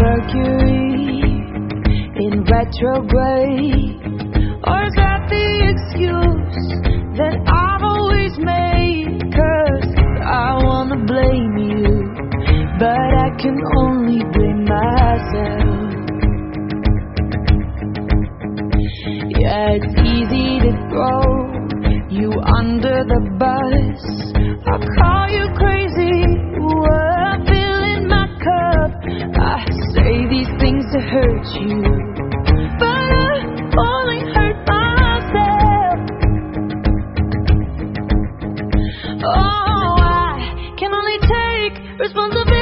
Mercury in retrograde? Or is that the excuse that I've always made? 'Cause I wanna blame you, but I can only blame myself. Yeah, it's easy to throw you under the bus. I'll call you crazy, I'm filling my cup. I say these things to hurt you, but I only hurt myself. Oh, I can only take responsibility